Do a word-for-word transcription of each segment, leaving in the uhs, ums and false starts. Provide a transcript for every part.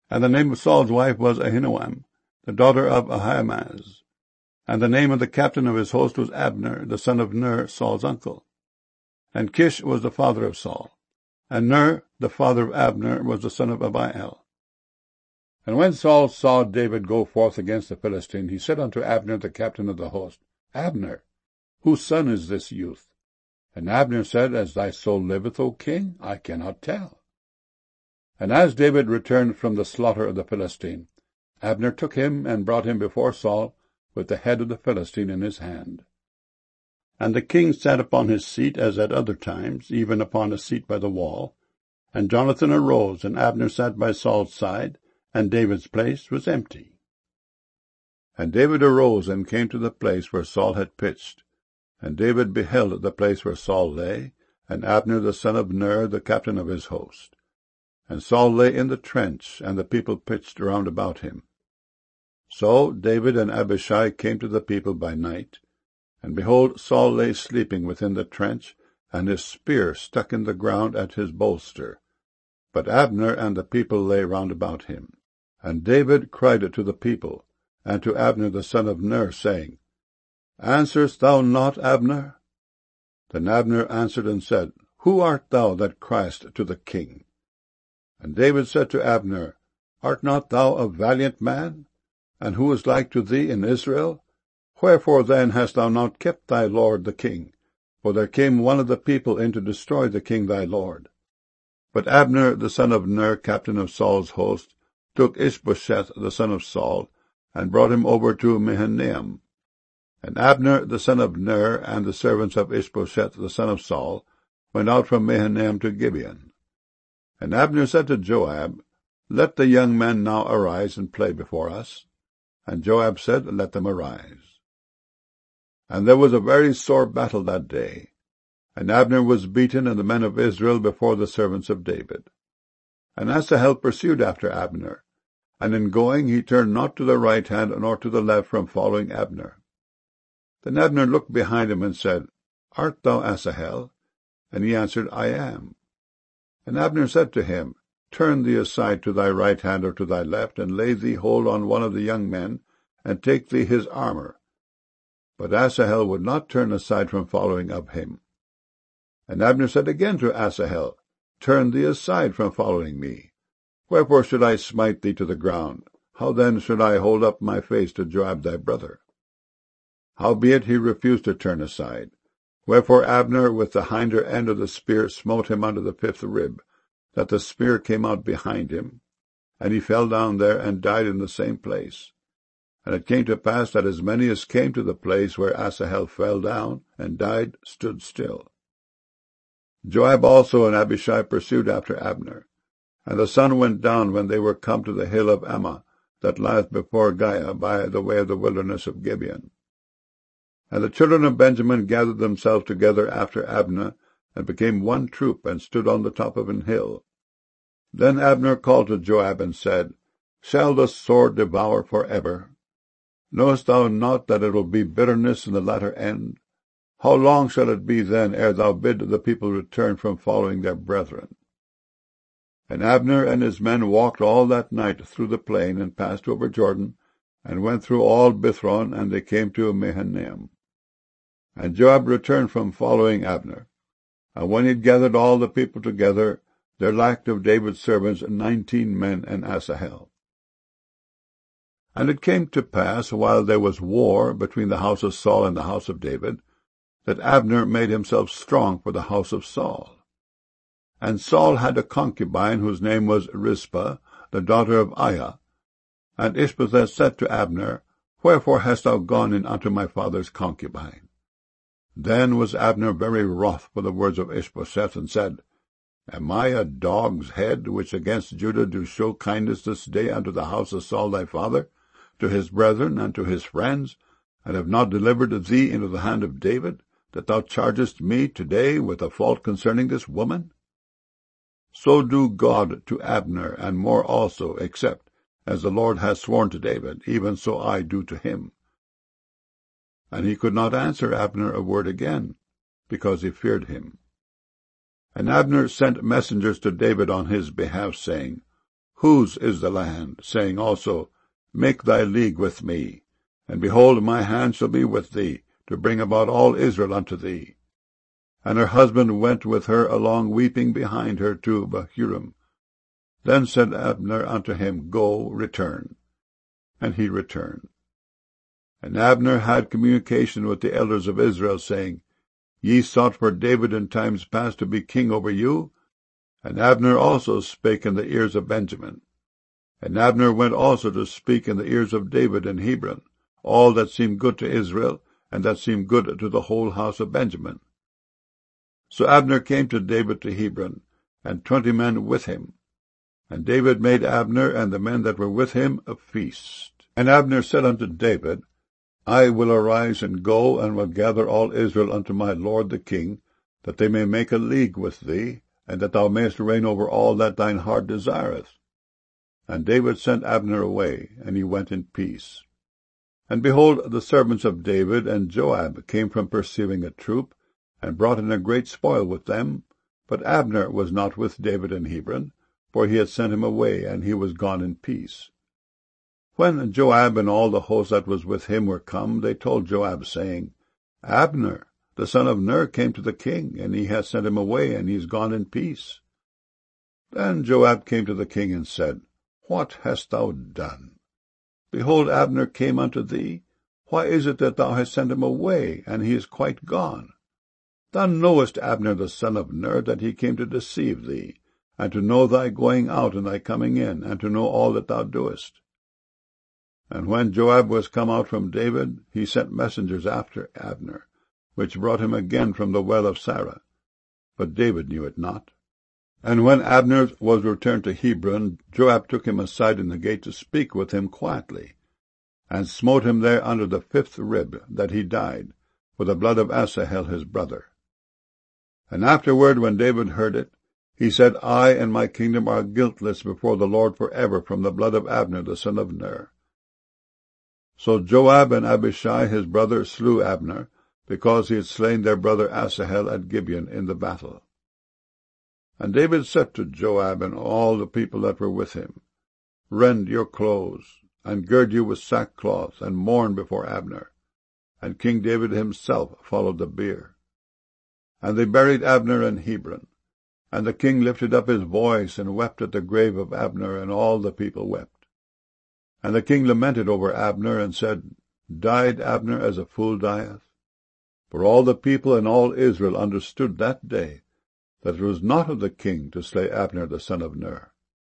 And the name of Saul's wife was Ahinoam, the daughter of Ahimaaz. And the name of the captain of his host was Abner, the son of Ner, Saul's uncle. And Kish was the father of Saul. And Ner, the father of Abner, was the son of Abiel. And when Saul saw David go forth against the Philistine, he said unto Abner, the captain of the host, Abner, whose son is this youth? And Abner said, As thy soul liveth, O king, I cannot tell. And as David returned from the slaughter of the Philistine, Abner took him and brought him before Saul with the head of the Philistine in his hand. And the king sat upon his seat as at other times, even upon a seat by the wall. And Jonathan arose, and Abner sat by Saul's side, and David's place was empty. And David arose and came to the place where Saul had pitched. And David beheld the place where Saul lay, and Abner the son of Ner, the captain of his host. And Saul lay in the trench, and the people pitched round about him. So David and Abishai came to the people by night, and behold, Saul lay sleeping within the trench, and his spear stuck in the ground at his bolster. But Abner and the people lay round about him. And David cried to the people, and to Abner the son of Ner, saying, Answerest thou not, Abner? Then Abner answered and said, Who art thou that criest to the king? And David said to Abner, Art not thou a valiant man? And who is like to thee in Israel? Wherefore then hast thou not kept thy lord the king? For there came one of the people in to destroy the king thy lord. But Abner the son of Ner, captain of Saul's host, took Ishbosheth the son of Saul, and brought him over to Mahanaim. And Abner the son of Ner, and the servants of Ishbosheth the son of Saul, went out from Mahanaim to Gibeon. And Abner said to Joab, Let the young men now arise and play before us. And Joab said, Let them arise. And there was a very sore battle that day. And Abner was beaten, and the men of Israel before the servants of David. And Asahel pursued after Abner, and in going he turned not to the right hand nor to the left from following Abner. Then Abner looked behind him and said, Art thou Asahel? And he answered, I am. And Abner said to him, Turn thee aside to thy right hand or to thy left, and lay thee hold on one of the young men, and take thee his armor. But Asahel would not turn aside from following of him. And Abner said again to Asahel, Turn thee aside from following me. Wherefore should I smite thee to the ground? How then should I hold up my face to Joab thy brother? Howbeit he refused to turn aside. Wherefore Abner with the hinder end of the spear smote him under the fifth rib, that the spear came out behind him, and he fell down there and died in the same place. And it came to pass that as many as came to the place where Asahel fell down and died stood still. Joab also and Abishai pursued after Abner. And the sun went down when they were come to the hill of Ammah, that lieth before Giah, by the way of the wilderness of Gibeon. And the children of Benjamin gathered themselves together after Abner, and became one troop, and stood on the top of an hill. Then Abner called to Joab, and said, Shall the sword devour for ever? Knowest thou not that it will be bitterness in the latter end? How long shall it be then ere thou bid the people return from following their brethren? And Abner and his men walked all that night through the plain, and passed over Jordan, and went through all Bithron, and they came to Mahanaim. And Joab returned from following Abner. And when he had gathered all the people together, there lacked of David's servants nineteen men and Asahel. And it came to pass, while there was war between the house of Saul and the house of David, that Abner made himself strong for the house of Saul. And Saul had a concubine whose name was Rizpah, the daughter of Aiah. And Ishbosheth said to Abner, Wherefore hast thou gone in unto my father's concubine? Then was Abner very wroth for the words of Ishbosheth, and said, Am I a dog's head, which against Judah do show kindness this day unto the house of Saul thy father, to his brethren and to his friends, and have not delivered thee into the hand of David, that thou chargest me today with a fault concerning this woman? So do God to Abner, and more also, except, as the Lord hath sworn to David, even so I do to him. And he could not answer Abner a word again, because he feared him. And Abner sent messengers to David on his behalf, saying, Whose is the land? Saying also, Make thy league with me, and behold, my hand shall be with thee, to bring about all Israel unto thee. And her husband went with her along, weeping behind her to Bahurim. Then said Abner unto him, Go, return. And he returned. And Abner had communication with the elders of Israel, saying, Ye sought for David in times past to be king over you? And Abner also spake in the ears of Benjamin. And Abner went also to speak in the ears of David in Hebron, all that seemed good to Israel, and that seemed good to the whole house of Benjamin. So Abner came to David to Hebron, and twenty men with him. And David made Abner and the men that were with him a feast. And Abner said unto David, I will arise and go, and will gather all Israel unto my lord the king, that they may make a league with thee, and that thou mayest reign over all that thine heart desireth. And David sent Abner away, and he went in peace. And behold, the servants of David and Joab came from pursuing a troop, and brought in a great spoil with them. But Abner was not with David in Hebron, for he had sent him away, and he was gone in peace. When Joab and all the host that was with him were come, they told Joab, saying, Abner, the son of Ner, came to the king, and he hath sent him away, and he is gone in peace. Then Joab came to the king and said, What hast thou done? Behold, Abner came unto thee. Why is it that thou hast sent him away, and he is quite gone? Thou knowest Abner the son of Ner, that he came to deceive thee, and to know thy going out and thy coming in, and to know all that thou doest. And when Joab was come out from David, he sent messengers after Abner, which brought him again from the well of Sarah. But David knew it not. And when Abner was returned to Hebron, Joab took him aside in the gate to speak with him quietly, and smote him there under the fifth rib, that he died, for the blood of Asahel his brother. And afterward, when David heard it, he said, I and my kingdom are guiltless before the Lord for ever from the blood of Abner the son of Ner. So Joab and Abishai his brother slew Abner, because he had slain their brother Asahel at Gibeon in the battle. And David said to Joab and all the people that were with him, Rend your clothes, and gird you with sackcloth, and mourn before Abner. And King David himself followed the bier. And they buried Abner in Hebron. And the king lifted up his voice, and wept at the grave of Abner, and all the people wept. And the king lamented over Abner, and said, Died Abner as a fool dieth? For all the people and all Israel understood that day that it was not of the king to slay Abner the son of Ner.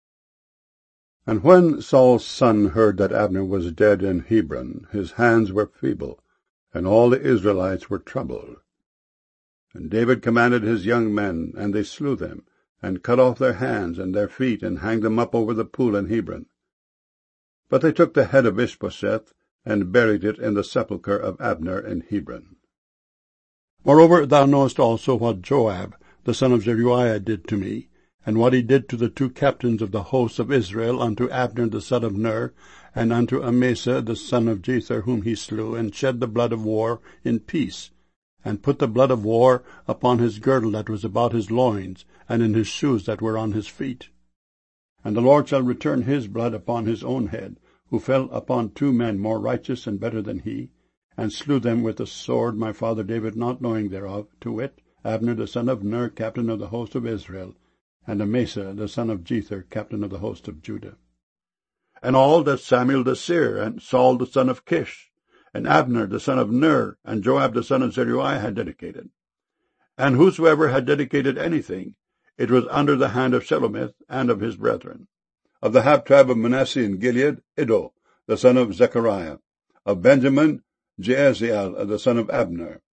And when Saul's son heard that Abner was dead in Hebron, his hands were feeble, and all the Israelites were troubled. And David commanded his young men, and they slew them, and cut off their hands and their feet, and hanged them up over the pool in Hebron. But they took the head of Ishbosheth, and buried it in the sepulchre of Abner in Hebron. Moreover, thou knowest also what Joab, the son of Zeruiah, did to me, and what he did to the two captains of the hosts of Israel, unto Abner the son of Ner, and unto Amasa the son of Jether, whom he slew, and shed the blood of war in peace, and put the blood of war upon his girdle that was about his loins, and in his shoes that were on his feet. And the Lord shall return his blood upon his own head, who fell upon two men more righteous and better than he, and slew them with the sword, my father David not knowing thereof, to wit, Abner the son of Ner, captain of the host of Israel, and Amasa the son of Jether, captain of the host of Judah. And all that Samuel the seer, and Saul the son of Kish, and Abner the son of Ner, and Joab the son of Zeruiah had dedicated. And whosoever had dedicated anything, it was under the hand of Shelomith and of his brethren. Of the half-tribe of Manasseh in Gilead, Iddo, the son of Zechariah. Of Benjamin, Jeaziel, the son of Abner.